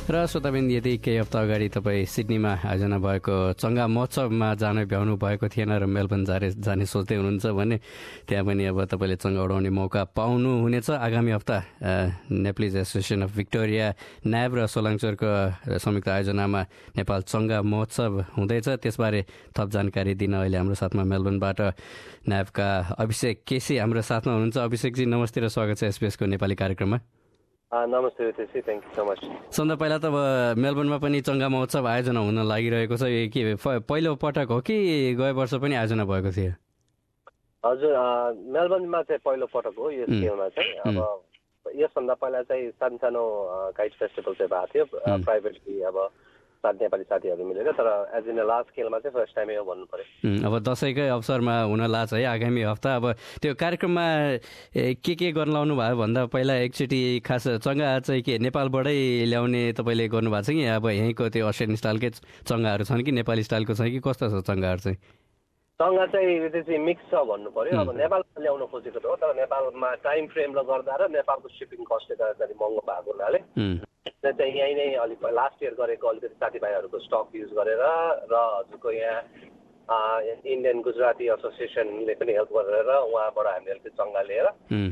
र श्रोताबिन यदि केही हप्ता अगाडि तपाईँ सिडनीमा आयोजना भएको चङ्गा महोत्सवमा जान भ्याउनु भएको थिएन र मेलबर्न जाने सोच्दै हुनुहुन्छ भने त्यहाँ पनि अब तपाईँले चङ्गा उडाउने मौका पाउनुहुनेछ। आगामी हप्ता नेप्लिज एसोसिएसन अफ भिक्टोरिया, न्याब र सोलाङचोरको संयुक्त आयोजनामा नेपाल चङ्गा महोत्सव हुँदैछ। त्यसबारे थप जानकारी दिन अहिले हाम्रो साथमा मेलबर्नबाट न्याबका अभिषेक केसी हाम्रो साथमा हुनुहुन्छ। अभिषेकजी नमस्ते र स्वागत छ एसबीएसको नेपाली कार्यक्रममा। नमस्ते रितेशजी, थ्याङ्क यू सो मच। सबभन्दा पहिला त अब मेलबर्नमा पनि चङ्गा महोत्सव आयोजना हुन लागिरहेको छ। के पहिलो पटक हो कि गए वर्ष पनि आयोजना भएको थियो? हजुर, मेलबर्नमा चाहिँ पहिलो पटक हो यो स्केलमा चाहिँ। अब यसभन्दा पहिला चाहिँ सानो काइट फेस्टिभल चाहिँ भएको थियो प्राइभेटली, अब नेपाली साथीहरू मिलेर, तर एज इन लार्ज स्केलमा चाहिँ फर्स्ट टाइमै हो भन्नु पर्यो। अब दसैँकै अवसरमा हुन लाग्छ है आगामी हप्ता। अब त्यो कार्यक्रममा के गर्न लाउनु भयो भन्दा पहिला एकचोटि खास चङ्गा चाहिँ के नेपालबाटै ल्याउने तपाईँले गर्नुभएको छ कि अब यहीँको त्यो अस्ट्रेलियन स्टाइलकै चङ्गाहरू छन् कि नेपाली स्टाइलको छ कि कस्तो छ चङ्गाहरू चाहिँ? चङ्गा चाहिँ मिक्स छ भन्नु पर्यो। अब नेपालमा ल्याउन खोजेको त हो, तर नेपालमा टाइम फ्रेमले गर्दा र नेपालको सिपिङ कस्टले गर्दाखेरि महँगो भएको हुनाले चाहिँ यहीँ नै अलिक लास्ट इयर गरेको अलिकति साथीभाइहरूको स्टक युज गरेर र हजुरको यहाँ इन्डियन गुजराती एसोसिएसनले पनि हेल्प गरेर उहाँबाट हामीले अलिकति चङ्गा लिएर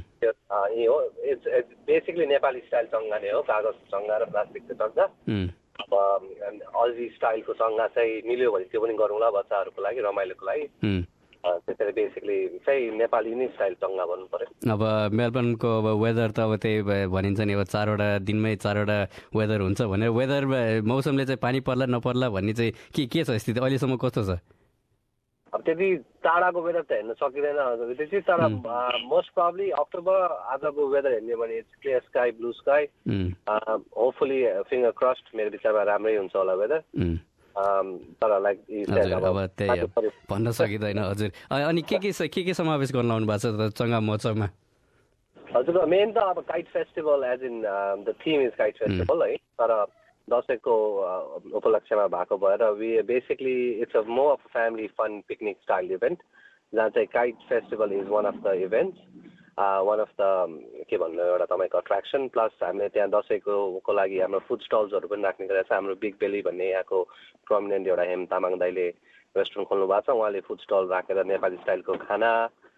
यही हो। इट्स बेसिकली नेपाली स्टाइल चङ्गा नै हो, कागजको चङ्गा र प्लास्टिकको चङ्गा। अब अजी स्टाइलको चङ्गा चाहिँ मिल्यो भने त्यो पनि गरौँला बच्चाहरूको लागि, रमाइलोको लागि। त्यसरी बेसिकली चाहिँ नेपाली नै स्टाइल चङ्गा भन्नु पर्यो। अब मेलबर्नको अब वेदर त अब त्यही भनिन्छ नि, अब दिनमै 4वटा वेदर हुन्छ भनेर। वेदर मौसमले चाहिँ पानी पर्ला नपर्ला भन्ने चाहिँ के छ स्थिति अहिलेसम्म कस्तो छ? अब त्यति टाढाको वेदर त हेर्न सकिँदैन त्यति, तर मोस्ट प्रब्ली अक्टोबर आजको वेदर हेर्ने भने it's clear sky, blue sky. Hopefully finger crossed मेरो विचारमा राम्रै हुन्छ होला वेदर। तर लाइक अब त्यही भन्न सकिँदैन। हजुर, अनि के समावेश गर्न लाउनु भएको छ चङ्गा महोत्सवमा? हजुर, मेन त अब kite festival as in the theme is kite festival है, तर दसैँको उपलक्ष्यमा भएको भएर we basically it's a more of family fun picnic style event, जहाँ चाहिँ kite festival is one of the events, one of the के भन्नु एउटा तपाईँको अट्र्याक्सन। प्लस हामीले त्यहाँ दसैँको लागि हाम्रो फुड स्टल्सहरू पनि राख्ने गरेको छ। हाम्रो बिग बेली भन्ने यहाँको प्रोमिनेन्ट एउटा हेम तामाङ दाइले रेस्टुरेन्ट खोल्नु भएको छ। उहाँले फुड स्टल राखेर नेपाली स्टाइलको खाना,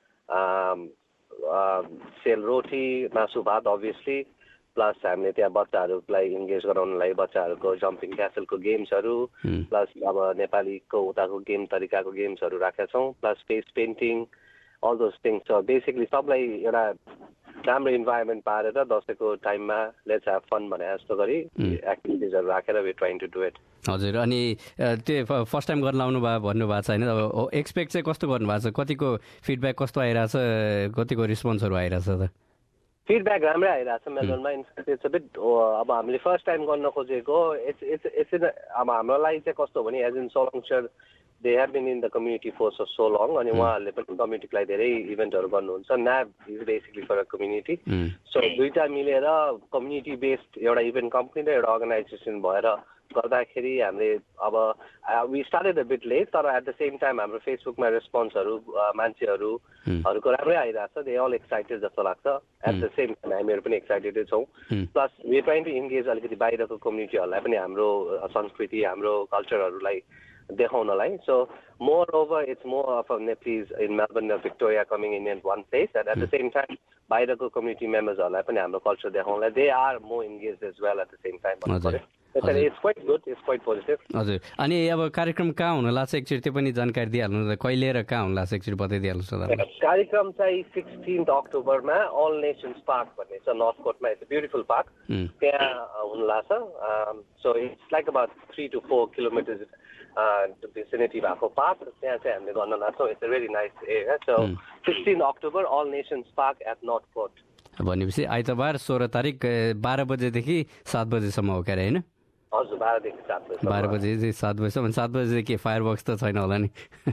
सेलरोटी, मासु भात अभियसली, प्लस हामीले त्यहाँ बच्चाहरूलाई इन्गेज गराउनलाई बच्चाहरूको जम्पिङ क्यासलको गेम्सहरू, प्लस अब नेपालीको उताको गेम तरिकाको गेम्सहरू राखेका छौँ, plus face painting, all those things. छ बेसिकली सबलाई एउटा राम्रो इन्भाइरोमेन्ट पारेर दसैँको टाइममा लेट्स ह्याभ फन भने जस्तो गरी एक्टिभिटिजहरू राखेर we trying to do it. हजुर, अनि त्यो फर्स्ट टाइम गर्न लाउनु भयो भन्नुभएको छ होइन? अब एक्सपेक्ट चाहिँ कस्तो गर्नुभएको छ? कतिको फिडब्याक कस्तो आइरहेछ, कतिको रिस्पोन्सहरू आइरहेछ त? फिडब्याक राम्रै आइरहेछ मेलबर्नमा। इनफ्याक्ट इट्स अ बिट अब हामीले फर्स्ट टाइम गर्न खोजेको इट्स अब हाम्रो लागि चाहिँ कस्तो हो भने एज इन सोलङचर they have been in the community for so long, अनि उहाँहरूले पनि कम्युनिटीको लागि धेरै इभेन्टहरू गर्नुहुन्छ। न्याब is basically for a community, so दुईवटा मिलेर कम्युनिटी बेस्ड एउटा इभेन्ट कम्पनी र एउटा अर्गनाइजेसन भएर गर्दाखेरि हामीले अब we started a bit late, तर एट द सेम टाइम हाम्रो फेसबुकमा रेस्पोन्सहरू मान्छेहरूको राम्रै आइरहेछ। दे अल एक्साइटेड जस्तो लाग्छ। एट द सेम टाइम हामीहरू पनि एक्साइटेडै छौँ। Plus we trying to engage अलिकति बाहिरको कम्युनिटीहरूलाई पनि हाम्रो संस्कृति, हाम्रो कल्चरहरूलाई देखाउनलाई। So moreover it's more of a Nepalese in Melbourne र Victoria coming in one place, and at the same time बाहिरको कम्युनिटी मेम्बर्सहरूलाई पनि हाम्रो कल्चर देखाउनलाई they are more engage as well at the same time भन्नु पर्यो। It's quite good, it's quite positive. हजुर, अनि अब कार्यक्रम कहाँ हुन लाग्छ एकचोटि त्यो पनि जानकारी दिइहाल्नु न, कहिले र कहाँ हुन लाग्छ एकचोटि बताइदिइहाल्नुहोस् न। कार्यक्रम चाहिँ 16 अक्टोबरमा अल नेसन्स पार्क भन्ने छ नर्थ कोटमा। इट्स ब्युटिफुल पार्क, त्यहाँ हुन लाग्छ। So it's like about 3 to 4 kilometres vicinity भएको पार्क, त्यहाँ चाहिँ हामीले गर्न लाग्छौँ। It's a very nice area. So 16 October All Nations Park at Northcote भनेपछि आइतबार 16 तारिक 12 बजेदेखि 7 बजेसम्म हो क्या होइन? हजुर, 12 देखि 7 बजे। 12 बजे 7 बजेसम्म। 7 बजे के फायर वर्क्स त छैन होला नि?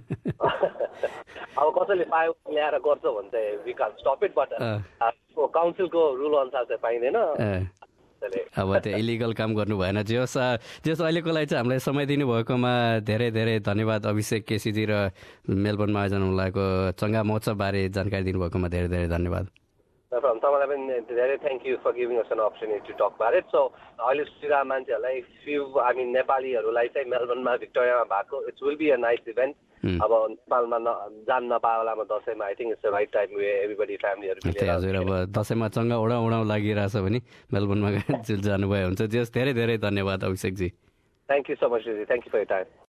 अब कसैले फायर ल्याएर गर्छ भने चाहिँ we can't stop it, but काउन्सिलको रुल अनुसार चाहिँ पाइँदैन। अब त्यो इलिगल काम गर्नु भएन। जे होस् अहिलेको लागि चाहिँ हामीलाई समय दिनुभएकोमा धेरै धेरै धन्यवाद अभिषेक केसीजी, र मेलबर्नमा आयोजना हुन लागेको चङ्गा महोत्सव बारे जानकारी दिनुभएकोमा धेरै धेरै धन्यवाद। तपाईँलाई पनि धेरै thank you for giving us an opportunity to talk about it. So अहिले सुनिरहेको मान्छेहरूलाई नेपालीहरूलाई चाहिँ मेलबर्नमा भिक्टोरियामा भएको it's will be a nice event. अब नेपालमा जान नपाएलामा दसैँमा I think it's the right time way everybody फ्यामिलीहरू मिलेर. हजुर अब दसैँमा चङ्गा उडाउँ लागिरहेछ भने मेलबर्नमा जानुभयो हुन्छ. जस धेरै धेरै धन्यवाद अभिषेकजी. Thank you so much. Thank you for your time.